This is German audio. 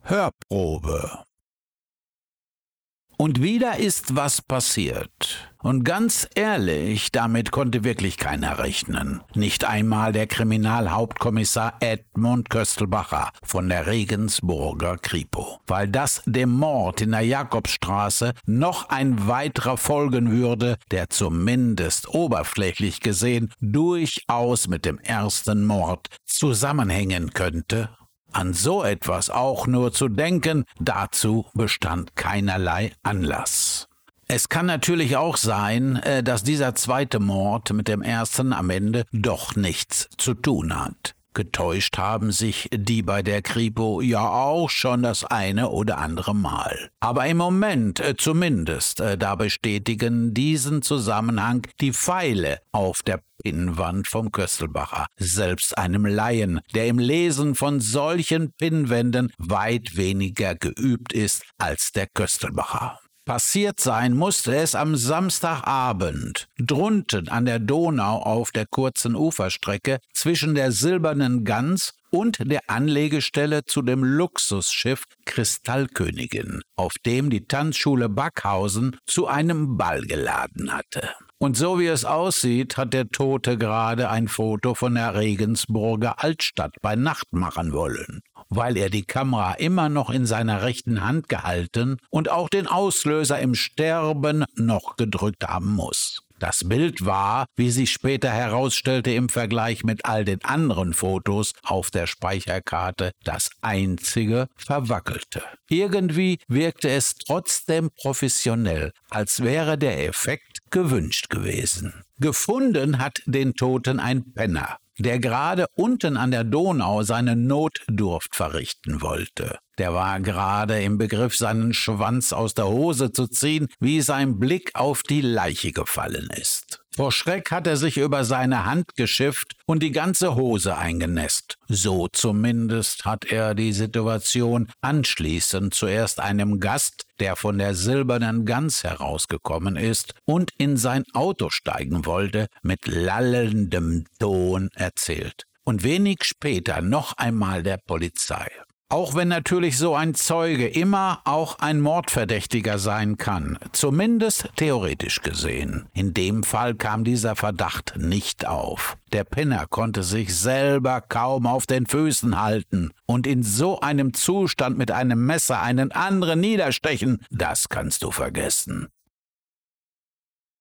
Hörprobe. Und wieder ist was passiert. Und ganz ehrlich, damit konnte wirklich keiner rechnen. Nicht einmal der Kriminalhauptkommissar Edmund Köstelbacher von der Regensburger Kripo. Weil das dem Mord in der Jakobstraße noch ein weiterer folgen würde, der zumindest oberflächlich gesehen durchaus mit dem ersten Mord zusammenhängen könnte. An so etwas auch nur zu denken, dazu bestand keinerlei Anlass. Es kann natürlich auch sein, dass dieser zweite Mord mit dem ersten am Ende doch nichts zu tun hat. Getäuscht haben sich die bei der Kripo ja auch schon das eine oder andere Mal. Aber im Moment zumindest, da bestätigen diesen Zusammenhang die Pfeile auf der Pinnwand vom Köstelbacher, selbst einem Laien, der im Lesen von solchen Pinnwänden weit weniger geübt ist als der Köstelbacher. Passiert sein musste es am Samstagabend, drunten an der Donau auf der kurzen Uferstrecke zwischen der Silbernen Gans und der Anlegestelle zu dem Luxusschiff Kristallkönigin, auf dem die Tanzschule Backhausen zu einem Ball geladen hatte. Und so wie es aussieht, hat der Tote gerade ein Foto von der Regensburger Altstadt bei Nacht machen wollen, weil er die Kamera immer noch in seiner rechten Hand gehalten und auch den Auslöser im Sterben noch gedrückt haben muss. Das Bild war, wie sich später herausstellte, im Vergleich mit all den anderen Fotos auf der Speicherkarte das einzige Verwackelte. Irgendwie wirkte es trotzdem professionell, als wäre der Effekt gewünscht gewesen. Gefunden hat den Toten ein Penner, der gerade unten an der Donau seine Notdurft verrichten wollte. Der war gerade im Begriff, seinen Schwanz aus der Hose zu ziehen, wie sein Blick auf die Leiche gefallen ist. Vor Schreck hat er sich über seine Hand geschifft und die ganze Hose eingenässt. So zumindest hat er die Situation anschließend zuerst einem Gast, der von der Silbernen Gans herausgekommen ist und in sein Auto steigen wollte, mit lallendem Ton erzählt. Und wenig später noch einmal der Polizei. Auch wenn natürlich so ein Zeuge immer auch ein Mordverdächtiger sein kann, zumindest theoretisch gesehen. In dem Fall kam dieser Verdacht nicht auf. Der Penner konnte sich selber kaum auf den Füßen halten und in so einem Zustand mit einem Messer einen anderen niederstechen, das kannst du vergessen.